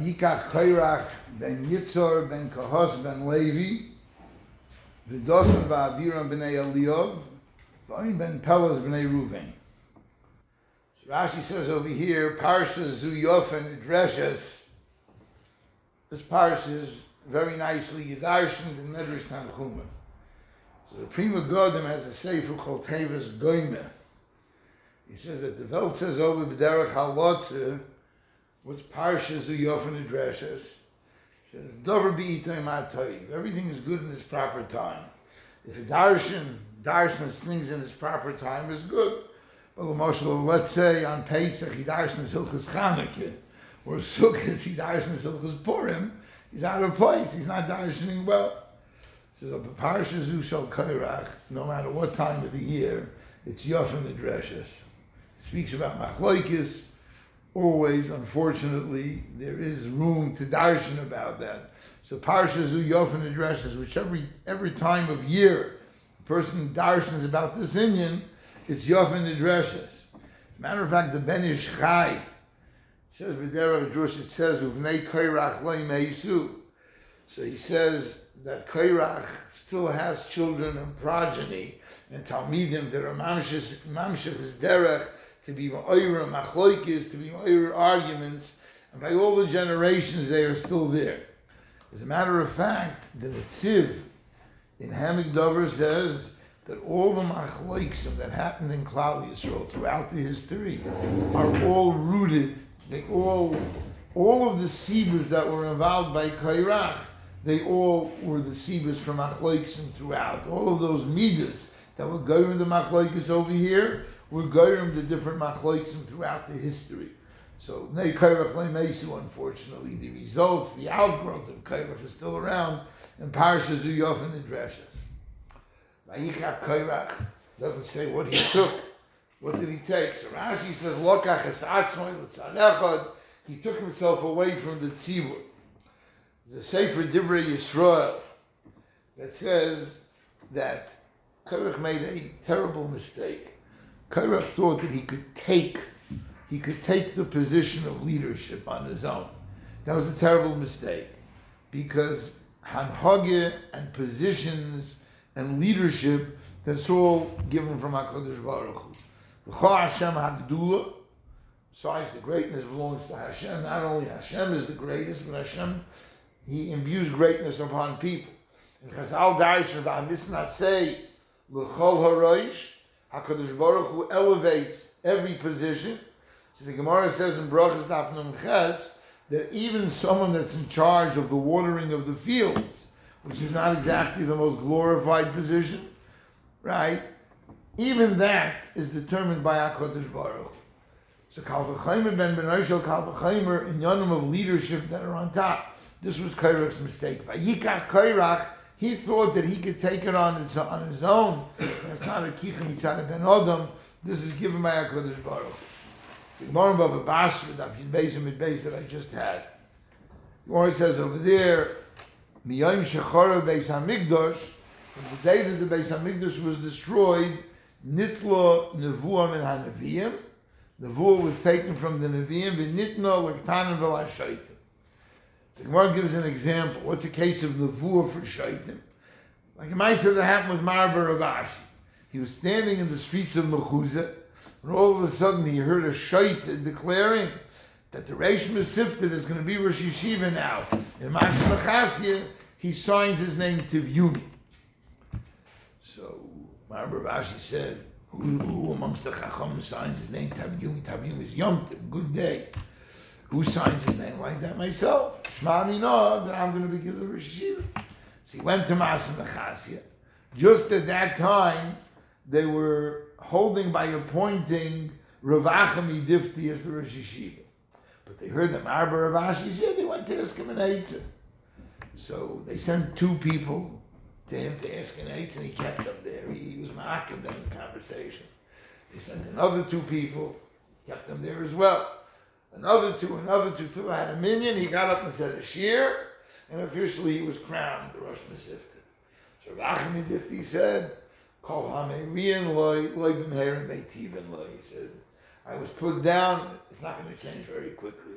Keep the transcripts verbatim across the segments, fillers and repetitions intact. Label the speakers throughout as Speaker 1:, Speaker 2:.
Speaker 1: Vayikach Kairach ben Yitzhar ben Kahos ben Levi, V'dosan v'aviram b'nei Eliyav, V'oin ben Pelas b'nei Ruven. So Rashi says over here, Parsha Zu Yofen Dreshes. This parsha is very nicely Yedarshan in Medrash Tanchuma. So the Prima Godim has a sefer called Tevis Goyme. He says that the Welt says over B'derech HaLotze, what's Parsha Zu Yofen Dreshes? He says, Dover B'itay Ma'atoiv. Everything is good in its proper time. If a darshan, darshans things in its proper time is good. Well, Moshe, let's say on Pesach, he darshans Hilchas Chanukah, or Sukkot, he darshans Hilchas Purim, he's out of place, he's not darshaning well. So the Parsha Zu Shel Kairach, no matter what time of the year, it's Yofen Dreshes. It speaks about Machlokes. Always, unfortunately, there is room to darshan about that. So Parsha Zu Yofen Dreshes, which every every time of year a person darshans about this inyan, it's Yofen Dreshes. As a matter of fact, the Ben Ish Chai says B'derech Drush, it says Uvnei Kairach Lo Meisu. So he says that Kairach still has children and progeny and Talmidim that are mamshich mamshich his derech, to be ma'oyer machlokes, to be ma'oyer arguments, and by all the generations they are still there. As a matter of fact, the Netziv in Hamik Dover says that all the machlokes that happened in Klal Yisrael throughout the history are all rooted. They all, all of the sibas that were involved by Kairach, they all were the sibas from machlokes and throughout. All of those midas that were going the machlokes over here, we're going the different machlokes throughout the history. So, Nei Kairach Le Meisu, unfortunately, the results, the outgrowth of Kairach is still around, and Parsha Zu Yofen Dreshes. Vayikach Kairach doesn't say what he took. What did he take? So Rashi says, Lokach es atzmoi l'tzarechad, he took himself away from the tzibur. There's a Sefer Divrei Yisrael that says that Kairach made a terrible mistake. Kairach thought that he could take, he could take the position of leadership on his own. That was a terrible mistake, because hanhage and positions and leadership, that's all given from HaKadosh Baruch Hu. L'cha Hashem HaGdula, besides the greatness belongs to Hashem. Not only Hashem is the greatest, but Hashem, He imbues greatness upon people. And Chazal Darshan v'amisnat say l'chol haroish, HaKadosh Baruch Hu elevates every position. So the Gemara says in Brachas Daf Nun Ches that even someone that's in charge of the watering of the fields, which is not exactly the most glorified position, right? Even that is determined by HaKadosh Baruch Hu. So Kal V'chaimer ben Benoishel Kal V'chaimer in Yonim of leadership that are on top. This was Kairach's mistake. Vayikach Kairach, he thought that he could take it on his, on his own. That's not a Kichem Yitzhak ben Odom. This is given by HaKadosh Baruch Hu. The Gemara Bava Basra, that that I just had. The Gemara says over there, Miyayim Shechara Beis HaMikdash, from the day that the Beis HaMikdash was destroyed, Nitlo Nevuah min HaNeviim, Nevuah was taken from the Neviim, V'nitno L'ktanim V'l'ashaitim. The Gemara gives an example. What's the case of Nevuah for Shaitim? Like a Ma'aser that happened with Marbar Ravashi. He was standing in the streets of Mechuzah, and all of a sudden he heard a Shait declaring that the Reish Mesifted is going to be Rosh Yeshiva now. In Ma'aser Machasya, he signs his name Tivyuni. So Marbar Ravashi said, who, who amongst the Chacham signs his name Tavyumi? Tavyumi is Yom Tov, good day. Who signs his name like that? Myself. Shema Amino, that I'm going to be given Rosh Yeshiva. So he went to Ma'aser Machasya. Just at that time, they were holding by appointing Rav Achami Difti as the Rosh Yeshiva. But they heard that Marbar Ravashi said they went to ask him an Eitzah. So they sent two people to him to ask an Eitzah, and he kept them there. He, he was ma'akev them in conversation. They sent another two people, kept them there as well. Another two, another two, till I had a minion. He got up and said a shir, and officially he was crowned the Rosh Mesifta. So Rav Achami Difti said, Kol ha'meirian loy, loy b'mheir meitivin loy. He said, I was put down. It's not going to change very quickly.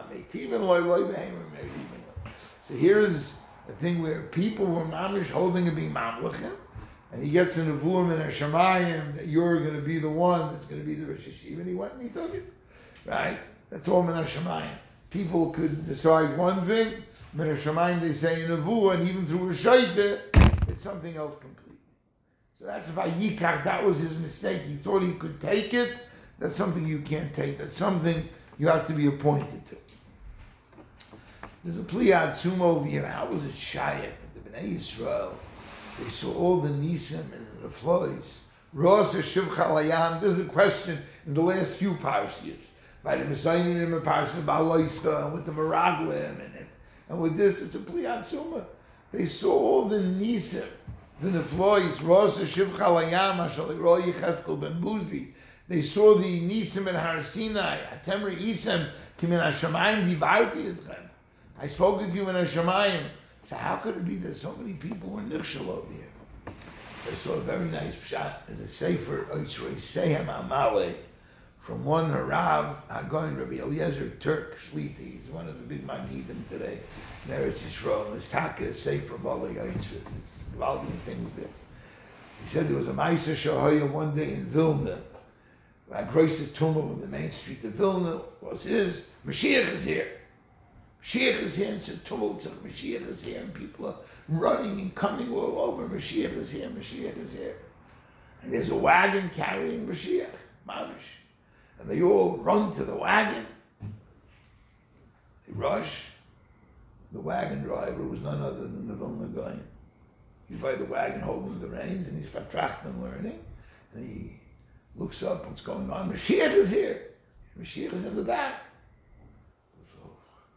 Speaker 1: So here's a thing where people were mamish holding a being mamluchim, and he gets in the vuim and a shamayim that you're going to be the one that's going to be the Rosh Hashiva, and he went and he took it. Right? That's all min hashamayim. People could decide one thing, min hashamayim they say in a vu, and even through a shaita, it's something else completely. So that's why Yikach, that was his mistake. He thought he could take it. That's something you can't take. That's something you have to be appointed to. There's a Pliyad Sumo over here. How was it Shayat? The Bnei Yisrael, they saw all the Nisim and the flows. Rosa Shivcha Layam. There's a question in the last few parshas. By the Messiah and the Parsha Baloista, and with the Meraglim and it. And with this, it's a Pliyad Sumo. They saw all the Nisim. The flows. Rosa Shivcha Layam. Ashali Roy Cheskel Ben Buzi. They saw the Nisim and Har Sinai. Atemri Isem. Kimin Hashamayim Dibarti Etchem. I spoke with you in Hashamayim. So how could it be that so many people were nichshel over here? So I saw a very nice pshat as a sefer Oishrei Sehem Amale from one Harav Hagoin Rabbi Eliezer Turk Shliti. He's one of the big Magidim today. Meretz Yisrael. It's Taka Sefer Bali Yitzvah. It's involving things there. He said there was a Maisa Shahoya one day in Vilna. I graced the tumult in the main street of Vilna. Was his Mashiach is here. Mashiach is here, and it's a tumult. It's like Mashiach is here, and people are running and coming all over. Mashiach is here. Mashiach is here, and there's a wagon carrying Mashiach, Mamish, and they all run to the wagon. They rush. The wagon driver was none other than the Vilna guy. He's by the wagon holding the reins, and he's Fatrachten learning, and he looks up, what's going on? Mashiach is here. Mashiach is in the back. So,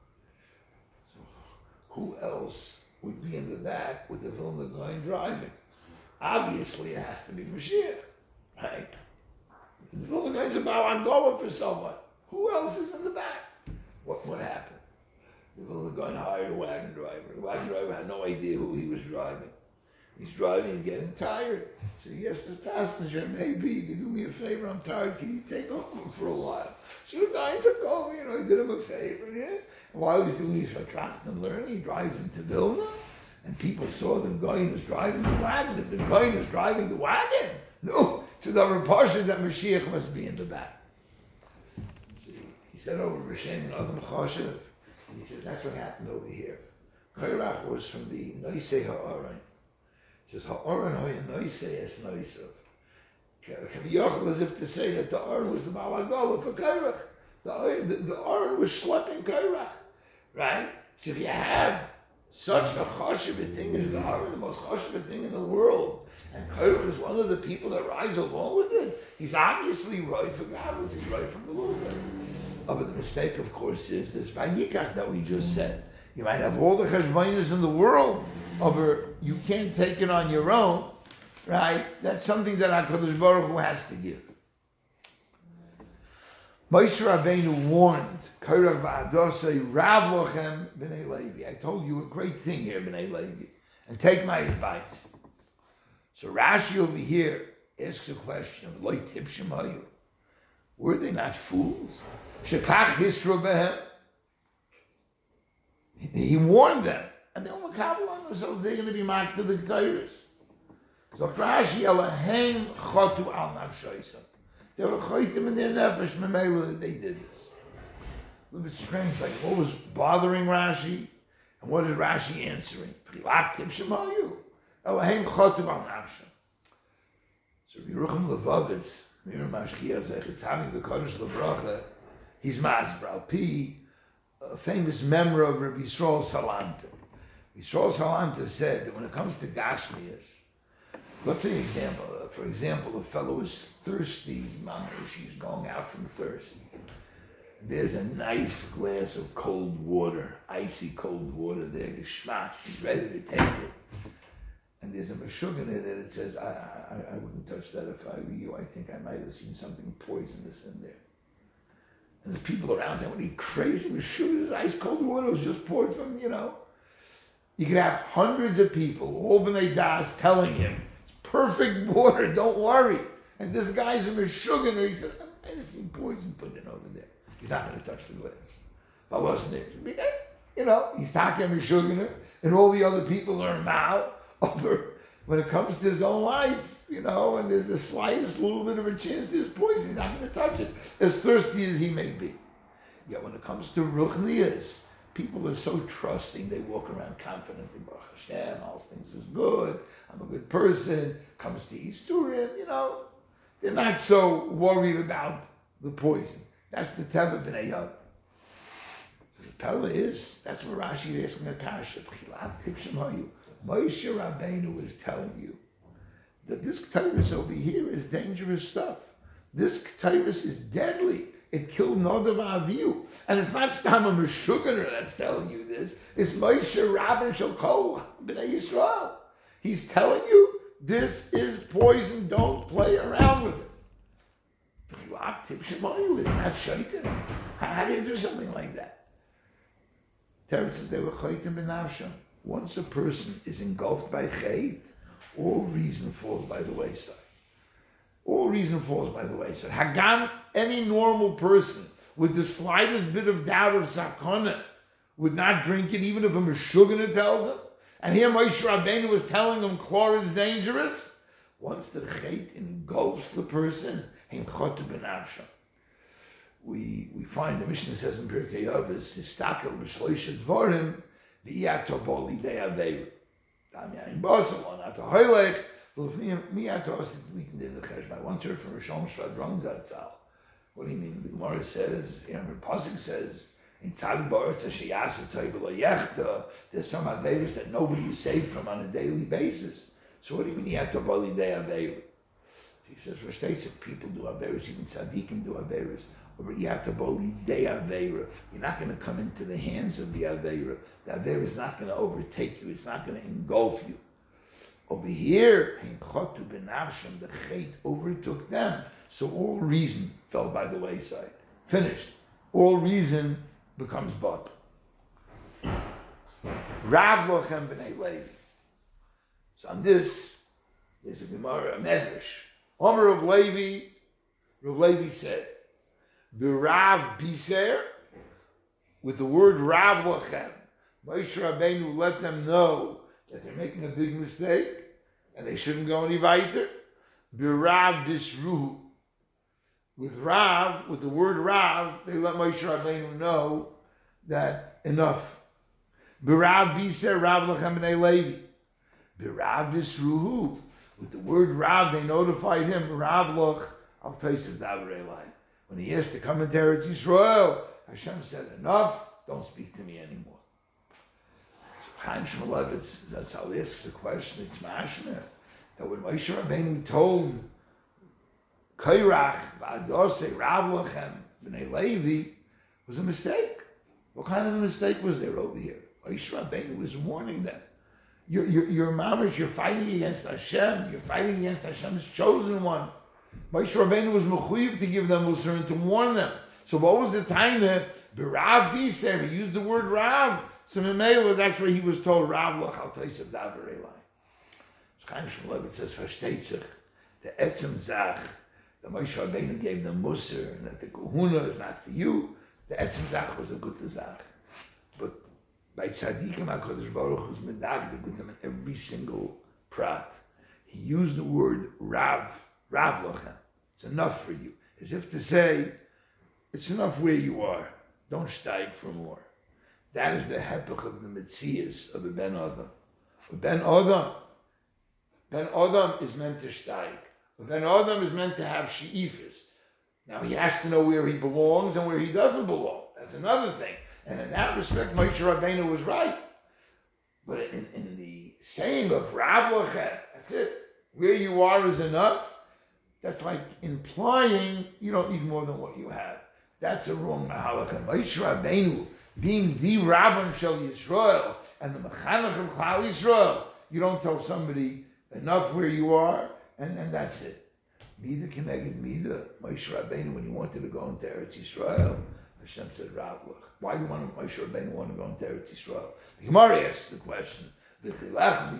Speaker 1: so who else would be in the back with the Vilna guy driving? Obviously, it has to be Mashiach, right? The Vilna guy is about Angola for someone. Who else is in the back? What what happened? The Vilna guy hired a wagon driver. The wagon driver had no idea who he was driving. He's driving, he's getting tired. So he asks the passenger, maybe you can do me a favor, I'm tired, can you take over for a while? So the guy took over, you know, he did him a favor, yeah? And while he's doing his Fatrachten and learning, he drives into Vilna, and people saw the guy was driving the wagon. If the guy was driving the wagon, no, so the Rapasha that Mashiach must be in the back. So he said over Rishem and Adam Choshev, and he said, that's what happened over here. Kairach was from the Noisei Ha'aron. It says, Ha'aron hoya noisei es noisav. Kaviyachal, as if to say that the Aron was the Malagola for Kairach. The, the, the Aron was schlepping Kairach. Right? So if you have such a choshev thing as the Aron, the most choshev thing in the world, and Kairach is one of the people that rides along with it, he's obviously right for godless, he's right from the Lord. Oh, but the mistake, of course, is this Vayikach that we just said. You might have all the cheshbonos in the world, over you can't take it on your own, right? That's something that HaKadosh Baruch Hu has to give. Moshe Rabbeinu warned, Kairav v'adosei Rav lochem b'nei Levi. I told you a great thing here, b'nei Levi, and take my advice. So Rashi over here asks a question, Loi tipshem hayu. Were they not fools? Shekach hisru behem. He warned them, and they were makabel on themselves. They're going to be marked to the Ketores. So Rashi Eloheim chotu al nafshoisam. They were choitim in their nefesh memela that they did this. A little bit strange, like what was bothering Rashi, and what is Rashi answering? Prilaktim shemayu. Eloheim chotu al nafsham. So Yerucham Levavitz, Mir Mashkiach Zechetz having the Kodesh Lebracha, he's Masbral P. A famous member of Rabbi Yisrael Salanta. Yisrael Salanta said that when it comes to Gashmias, let's say an example. Uh, for example, a fellow is thirsty, mama, she's going out from thirst. There's a nice glass of cold water, icy cold water there, geschmack, she's ready to take it. And there's a meshug in it that it says, I, I, I wouldn't touch that if I were you. I think I might have seen something poisonous in there. And there's people around saying, what are you crazy? With sugar, this ice cold water was just poured from, you know. You could have hundreds of people, all b'nei das, telling him, it's perfect water, don't worry. And this guy's a meshuggah, he said, I see poison put in over there. He's not going to touch the glass. If I wasn't there, you know, he's talking to sugar, and all the other people are mal. When it comes to his own life, you know, and there's the slightest little bit of a chance there's poison, he's not going to touch it, as thirsty as he may be. Yet when it comes to ruchnias, people are so trusting, they walk around confidently, Baruch Hashem, all things is good, I'm a good person, comes to Easter, you know, they're not so worried about the poison. That's the Teva B'nai Yod. So the Pella is, that's what Rashi is asking a kasha. Moshe Rabbeinu is telling you that this Ketyrus over here is dangerous stuff. This Ketyrus is deadly. It killed Nadav Avihu. And it's not Stam a Meshuggah that's telling you this. It's Moshe Rabbeinu Shel Kol B'nai Yisrael. He's telling you this is poison. Don't play around with it. It's not shaitan. How do you do something like that? Teretz says they were chaytim b'nafsham. Once a person is engulfed by chait, all reason falls by the wayside. All reason falls by the wayside. Hagam, any normal person with the slightest bit of doubt of sakana would not drink it, even if a Meshuggah tells him. And here Moshe Rabbeinu was telling him chlor is dangerous. Once the chait engulfs the person, we we find the Mishnah says in Pirkei Avos, Histakel b'shloisha dvarim v'yato bo lidei averu. Dam yain basel on ato hoylech v'lefniyim miyato osit litin din l'cheshma. I once heard from Rishon Shvadron Zatzal. What do you mean? The Gemara says, you know, the Pasuk says, in Tzad Ba'aretz Sheyasa Toiv Yechta, there's some averos that nobody is saved from on a daily basis. So what do you mean yato bo lidei averu? He says, for states that people do averos, even tzaddikim do averos. Or yataboli de avera. You're not going to come into the hands of the avera. The avera is not going to overtake you. It's not going to engulf you. Over here, the chait overtook them. So all reason fell by the wayside. Finished. All reason becomes but. Rav Lochem b'nei Levi. So on this, there's a Gemara, a Medrash. Omer of Levi, Rav Levi said, B'Rav Biser, with the word Rav Lachem, Moshe Rabbeinu let them know that they're making a big mistake and they shouldn't go any weiter. B'Rav Bisruhu, with Rav, with the word Rav, they let Moshe Rabbeinu know that enough. B'Rav Biser, Rav Lachem b'nei Levi. B'Rav Bisruhu, with the word Rav, they notified him, Rav Loch, I'll face it, Davarei Lai. When he asked to come into Eretz Yisrael, Hashem said, enough, don't speak to me anymore. So Chaim Shmulevitz, that's how he asks the question, it's mashmeh, that when Moshe Rabbeinu told Kairach, V'adosei, Rav Lochem, b'nei Levi, was a mistake. What kind of a mistake was there over here? Moshe Rabbeinu was warning them. You're, you're, you're mamish, you're fighting against Hashem, you're fighting against Hashem's chosen one. Moshe Rabbeinu was mechuyev to give them Musar and to warn them. So what was the time that B'Rav Biser, he used the word Rav. So Memela, that's where he was told, Rav Loch al Taisef Davarei Lai. So Chaim Shmulevitz says, Versteht sich, the Etzem Zach, that Moshe Rabbeinu gave them Musar, and that the Kahuna is not for you. The Etzem Zach was a good Zach. But by Tzadikim HaKadosh Baruch Hu's medagdik with them in every single prat, he used the word Rav, Rav Lochem. It's enough for you. As if to say, it's enough where you are. Don't steig for more. That is the hepech of the Metzias of the Ben Adam. A Ben Adam, Ben Adam is meant to steig. A Ben Adam is meant to have she'ifas. Now he has to know where he belongs and where he doesn't belong. That's another thing. And in that respect, Moshe Rabbeinu was right. But in, in the saying of Rav Lochem, that's it. Where you are is enough. That's like implying you don't need more than what you have. That's a wrong mahalakha. Moshe Rabbeinu, being the Rabban Shel Yisrael and the Mechanech of Klal Yisrael, you don't tell somebody enough where you are, and then that's it. Mida Keneged Mida. Moshe Rabbeinu, when he wanted to go into Eretz Yisrael, Hashem said, Rav Loch. Why do you want to, Moshe Rabbeinu want to go into Eretz Yisrael? The Gemara asks the question,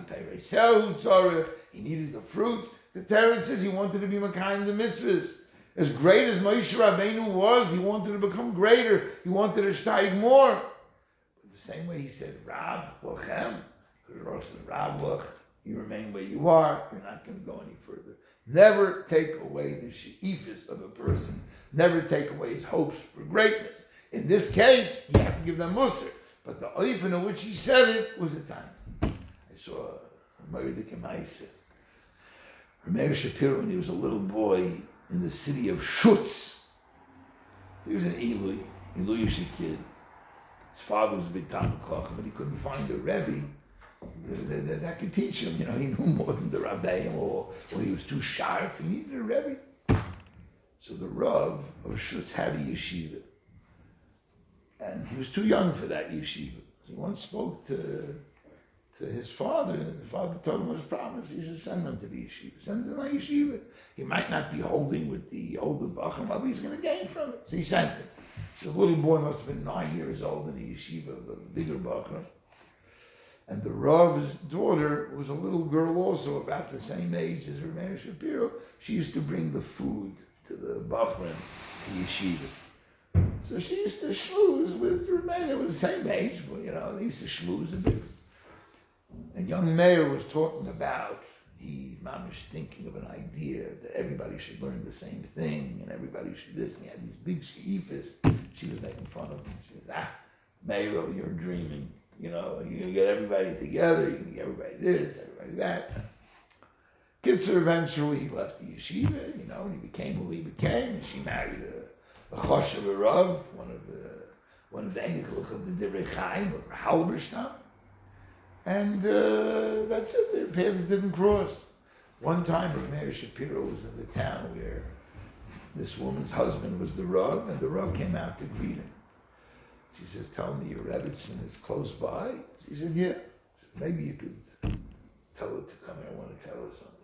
Speaker 1: he needed the fruits. The Torah says he wanted to be Makayim the mitzvahs. As great as Moshe Rabbeinu was, he wanted to become greater. He wanted to steig more. But the same way he said, Rav Lachem, because Rav Lach, you remain where you are, you're not going to go any further. Never take away the she'ifis of a person. Never take away his hopes for greatness. In this case, you have to give them musr. But the oifen in which he said it was a time. I saw a Mordechai Maisa. Meir Shapiro, when he was a little boy in the city of Schutz. He was an Eloi, Eloyish kid. His father was a big Talmid Chacham, but he couldn't find a Rebbe that, that, that could teach him. You know, he knew more than the Rabbeim, or, or he was too sharp. He needed a Rebbe. So the Rav of Schutz had a yeshiva. And he was too young for that yeshiva. He once spoke to, to his father, and his father told him his promise. He said, send him to the yeshiva. Send him to my yeshiva. He might not be holding with the older Bacham, but he's going to gain from it. So he sent him. The little boy must have been nine years old in the yeshiva of a bigger Bacham. And the Rav's daughter was a little girl also, about the same age as Meir Shapiro. She used to bring the food to the Bachram, the yeshiva. So she used to schmooze with Meir. They were the same age, but you know, they used to schmooze a bit. And young Meir was talking about, he, mamish, thinking of an idea that everybody should learn the same thing, and everybody should this, and he had these big she'ifas. She was making fun of him. She said, ah, Meir, you're dreaming. You know, you can get everybody together, you can get everybody this, everybody that. Kitzer eventually he left the yeshiva, you know, and he became who he became, and she married a, a Choshev Rav, one of the one of the Einiklach of the Divrei Chaim, of Halberstam. And uh, that's it, their paths didn't cross. One time, Meir Shapiro was in the town where this woman's husband was the Rav, and the Rav came out to greet him. She says, tell me your Rebbetzin is close by. She said, yeah. She said, maybe you could tell her to come here, I want to tell her something.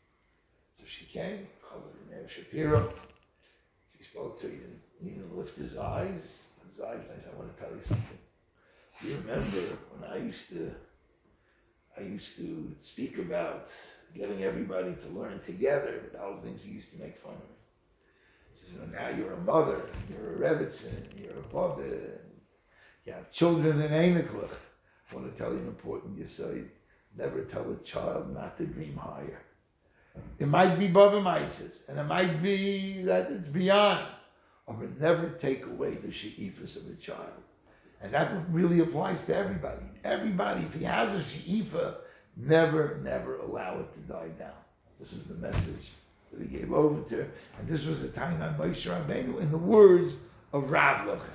Speaker 1: So she came, called her Meir Shapiro. She spoke to him, he didn't, he didn't lift his eyes. His eyes, I said, I want to tell you something. You remember when I used to, I used to speak about getting everybody to learn together, all those things you used to make fun of me. She said, well, now you're a mother, you're a Rebbetzin, you're a Baba, you have children in Einiklach. I want to tell you an important yesod. Never tell a child not to dream higher. It might be Baba Mises, and it might be that it's beyond, but never take away the she'ifas of a child. And that really applies to everybody. Everybody, if he has a she'ifa, never, never allow it to die down. This is the message that he gave over to her. And this was a time on Moshe Rabbeinu in the words of Rav Lachem.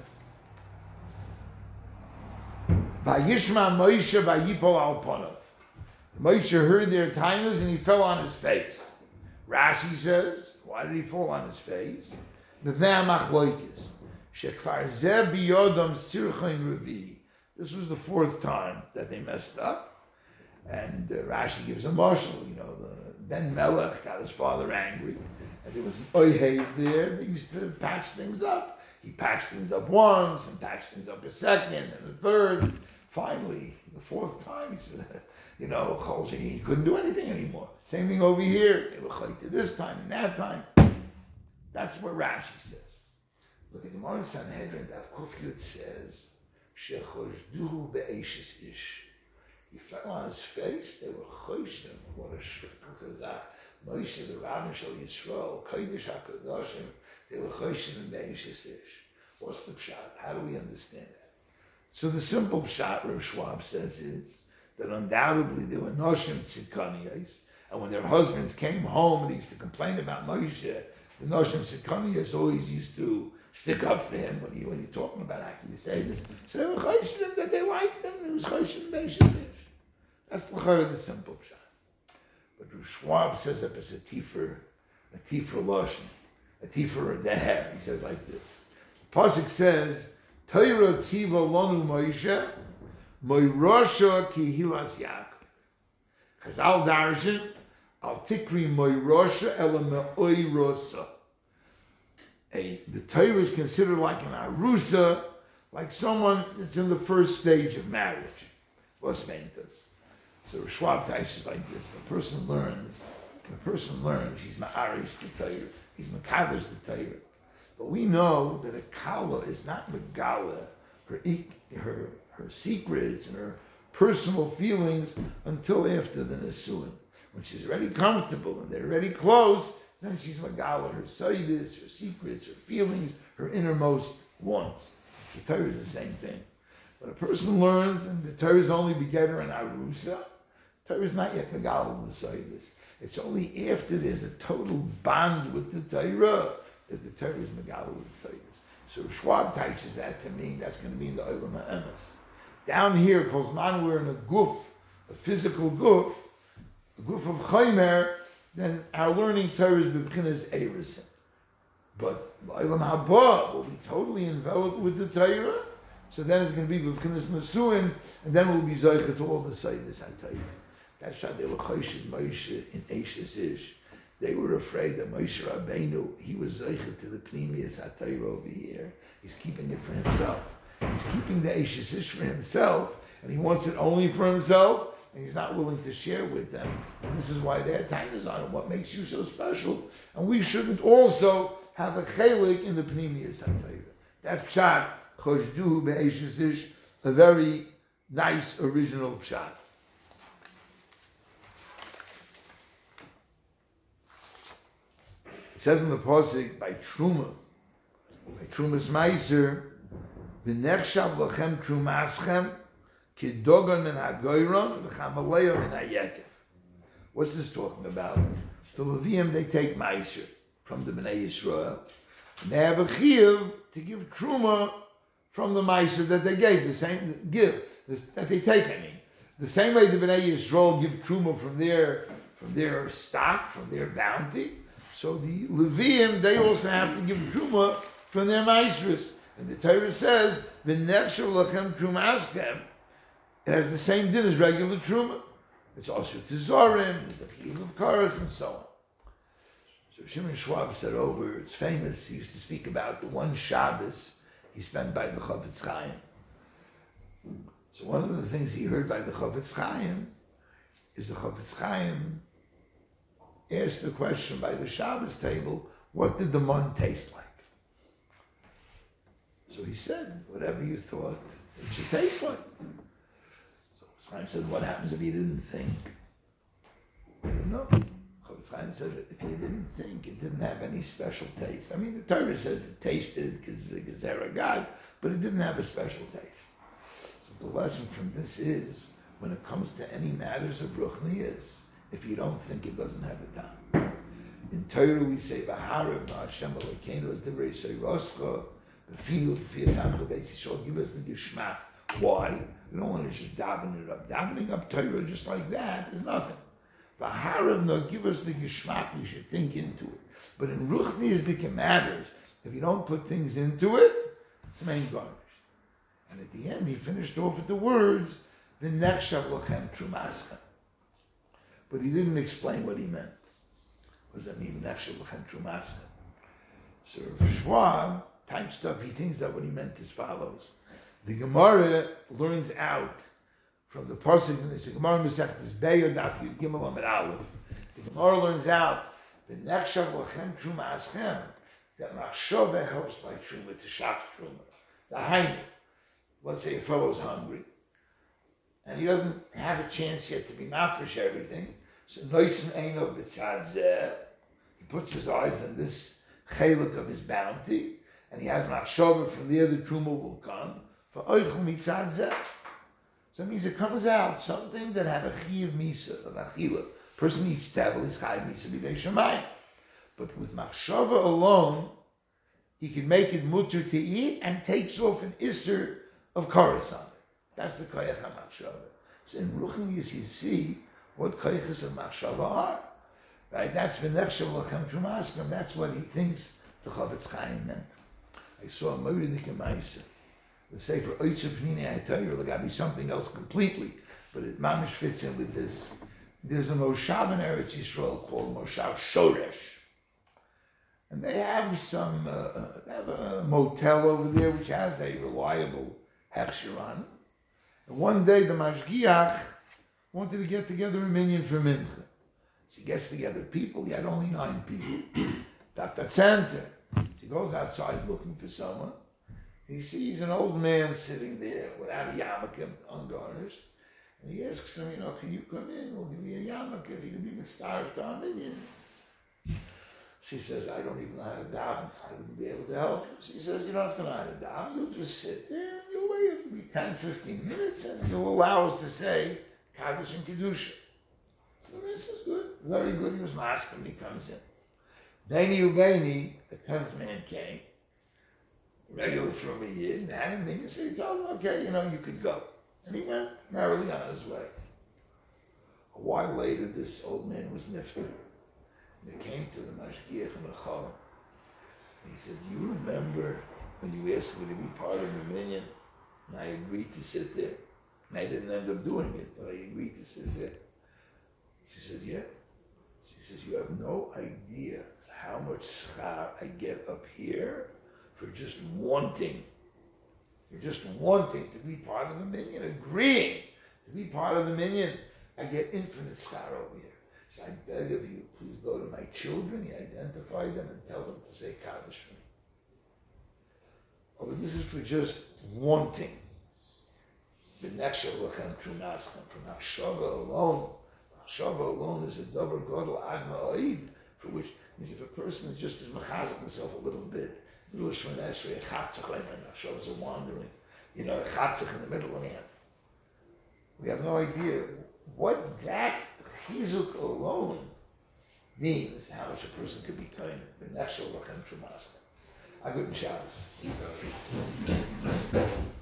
Speaker 1: Vayishma Moshe vayipol al ponav. Moshe heard their timers and he fell on his face. Rashi says, why did he fall on his face? Mevnei machloikis. Shekfar zeh biyodam sirchain revi. This was the fourth time that they messed up. And uh, Rashi gives a marshal, you know, the Ben Melech got his father angry. And there was an oyhev there. They used to patch things up. He patched things up once and patched things up a second and a third. Finally, the fourth time, he said, you know, he couldn't do anything anymore. Same thing over here. They were chayte this time and that time. That's what Rashi says. But the Gemara in Sanhedrin, that Kuf Yud says, Shechojduhu be'eshes ish. He fell on his face, they were choshim, what a shvik kazak. Moshe, the Rabban Shal Yisrael, Kodesh HaKadoshim, they were choshim be'eshes ish. What's the pshat? How do we understand that? So the simple pshat, Rav Schwab says, is that undoubtedly there were noshim tzidkaniyos, and when their husbands came home and they used to complain about Moshe, the noshim tzidkaniyos always used to stick up for him when he when you're talking about how you say this. So they were choshim that they liked him. It was choshim be'eshes ish. That's the the simple pshat. But Rav Schwab says that it's a tifer, a tifer lashon, a tifer deher. He says like this. The pasuk says, Torah tziva lanu Moshe, moirosha ki hilas Yaakov. Chazal darshan, al tikri moirosha ela me'oirosa. A, the Torah is considered like an arusa, like someone that's in the first stage of marriage. Los Ventas. So Schwab Taish is like this. A person learns When a person learns, he's ma'aris the Torah, he's makadosh the Torah. But we know that a kala is not megala, her, her, her secrets and her personal feelings until after the Nesuin. When she's already comfortable and they're already close, then she's megala, her sayyidis, her secrets, her feelings, her innermost wants. The Torah is the same thing. When a person learns and the Torah is only begetter and arusa, Torah is not yet megala the sayyidis. It's only after there's a total bond with the Torah that the Torah is megala with the sayyidis. So Schwab teaches that to me, that's going to be in the Olam HaEmes. Down here, because man we're in a guf, a physical guf, a guf of chaymer, then our learning Torah is b'bchinas eirisim. But Olam Haba will be totally enveloped with the Torah, so then it's going to be b'bchinas nesuin, and then we'll be zoicha to all the sayyidis HaTorah. That's why they were choshid Moshe in Eishes Ish. They were afraid that Moshe Rabbeinu, he was zoicha to the pnimius HaTorah over here. He's keeping it for himself. He's keeping the Eishes Ish for himself, and he wants it only for himself, and he's not willing to share with them. And this is why their time is on him. What makes you so special? And we shouldn't also have a chelik in the pnimius HaTorah. That's pshat choshduhu be'Eishes Ish, a very nice original pshat. It says in the pasuk by Truma, by Trumas Meiser, v'nechshav lochem trumaschem ki dogon min hagoyron v'chamaleyo min hayekev. What's this talking about? The Levium, they take Meiser from the Bnei Yisrael, and they have a chiyuv to give Truma from the Meiser that they gave, the same give this, that they take. I mean, the same way the Bnei Yisrael give Truma from their from their stock, from their bounty. So the Levium, they also have to give Truma from their Meisers. And the Torah says, V'nechshav lachem trumaskem. It has the same din as regular Truma. It's also Tezorim, there's a chiyuv of Karas, and so on. So Shimon Schwab said over, it's famous, he used to speak about the one Shabbos he spent by the Chofetz Chaim. So one of the things he heard by the Chofetz Chaim is the Chofetz Chaim asked the question by the Shabbos table, what did the mun taste like? So he said, whatever you thought it should taste like. So Chofetz Chaim said, what happens if you didn't think? I don't know. Chofetz Chaim said, if you didn't think, it didn't have any special taste. I mean, the Torah says it tasted because the Gezerah God, but it didn't have a special taste. So the lesson from this is, when it comes to any matters of Ruchnias, if you don't think, it doesn't have a time. In Torah we say, "V'harav Hashem Elokeinu es divrei seiroscha, v'finu v'fias hamcha beis Yisrael." Give us the geshmak. Why? We don't want to just daven it up. Davening up Torah just like that is nothing. V'harav, no, give us the geshmak. We should think into it. But in Ruchnias the matters, if you don't put things into it, it's main garnished. And at the end, he finished off with the words, "V'nechshav lochem trumaschem." But he didn't explain what he meant. What does that mean? So Schwab typed up, he thinks that what he meant is follows. The Gemara learns out from the pasuk, and it's a Gemara Masechtas Be'er Daf Yud Gimel Amud Aleph. The Gemara learns out the nechshav lachem truma aschem, that machshava helps by truma to shach truma. The hainu. Let's say a fellow's hungry, and he doesn't have a chance yet to be mafresh everything. So noisen eino b'tzad zeh, he puts his eyes on this chelik of his bounty, and he has machshava from there. The truma will come for oichel mitzad zeh. So it means it comes out something that had a chiyuv misa of achila. Person eats tevel, he's chayiv misa b'dei shemayim. But with machshava alone, he can make it mutter to eat and takes off an isser of karas on it. That's the koyach ha-machshava. So in Ruchnias you see what koyachas of machshava are. Right? That's v'nechshav lachem trumaskim. That's what he thinks the Chofetz Chaim meant. I saw a Moedik Maisa. The Sefer Oitzer Pnini HaTorah, there got to be something else completely, but it mamish fits in with this. There's a Moshav in Eretz Yisrael called Moshav Shoresh. And they have some, uh, they have a motel over there which has a reliable hechsher on it. And one day the Mashgiach wanted to get together a minyan for Mincha. She gets together people. He had only nine people. At the center, she goes outside looking for someone. He sees an old man sitting there without a yarmulke, ungarnished. And he asks him, you know, can you come in? We'll give you a yarmulke if you can be mitzaref on it. She says, I don't even know how to daven. I wouldn't be able to help you. She says, you don't have to know how to daven. You'll just sit there and you'll wait. It'll be ten, fifteen minutes and you'll allow us to say Kaddish and Kedusha. So this is good. Very good. He was masking. He comes in. Daini Ubaini, the tenth man came. Regular from a year. And had him in. So he told him, okay, you know, you could go. And he went merrily on his way. A while later, this old man was nifter. They came to the Mashgiach and the Chalam. He said, do you remember when you asked me to be part of the minyan? And I agreed to sit there. And I didn't end up doing it, but I agreed to sit there. She said, yeah. She says, you have no idea how much schar I get up here for just wanting, for just wanting to be part of the minyan, agreeing to be part of the minyan. I get infinite schar over here. So I beg of you, please go to my children, you identify them and tell them to say Kaddish for me. Oh, but this is for just wanting. The next Shavlachem Trumaschem, from Achshava alone. Achshava alone is a davar gadol ad ma'od, for which means if a person is just as mechazik himself a little bit, little Shemon Esrei, a chaptzach lemon, Achshavas are wandering, you know, a chaptzach in the middle of the hand. We have no idea what that chizuk alone means, how much a person could be kind of. The next Shavlachem Trumaschem. A good Shabbos.